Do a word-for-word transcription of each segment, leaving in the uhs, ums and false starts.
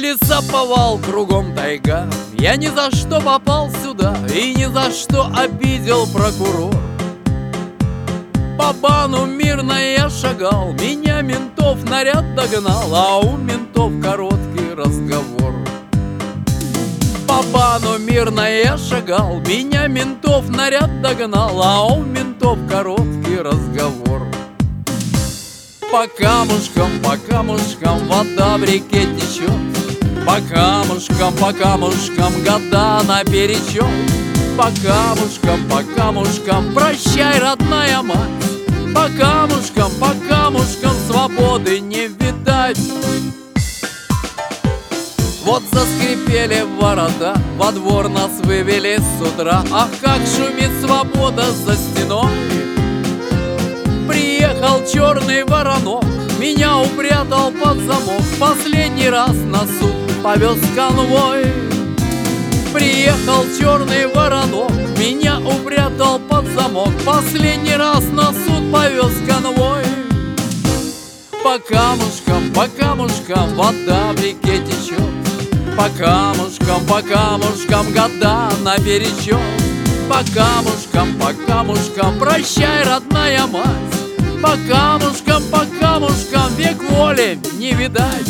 Лесоповал, кругом тайга. Я ни за что попал сюда и ни за что обидел прокурор. По бану мирно я шагал, меня ментов наряд догнал, а у ментов короткий разговор. По бану мирно я шагал, меня ментов наряд догнал, а у ментов короткий разговор. По камушкам, по камушкам вода в реке течет, по камушкам, по камушкам года наперечет. По камушкам, по камушкам прощай, родная мать, по камушкам, по камушкам свободы не видать. Вот заскрипели ворота, во двор нас вывели с утра. Ах, как шумит свобода за стеной. Приехал черный воронок, меня упрятал под замок, последний раз на суд повез конвой. Приехал черный воронок, меня упрятал под замок, последний раз на суд повез конвой. По камушкам, по камушкам вода в реке течет, по камушкам, по камушкам года наперечет. По камушкам, по камушкам прощай, родная мать, по камушкам, по камушкам век воли не видать.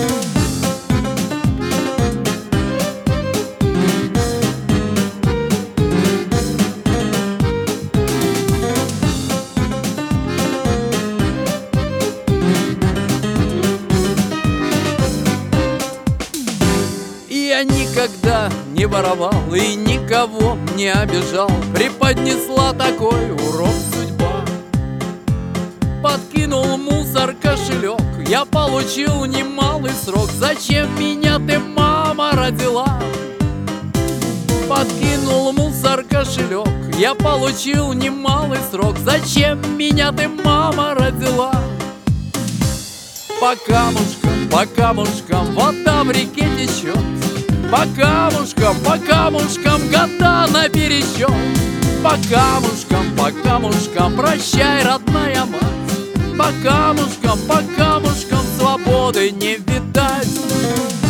Я никогда не воровал и никого не обижал, преподнесла такой урок судьба. Подкинул мусор кошелек, я получил немалый срок. Зачем меня ты, мама, родила? Подкинул мусор кошелек, я получил немалый срок. Зачем меня ты, мама, родила? По камушкам, по камушкам вода в реке течет, по камушкам, по камушкам года наперечет. По камушкам, по камушкам прощай, родная мать, по камушкам, по камушкам свободы не видать.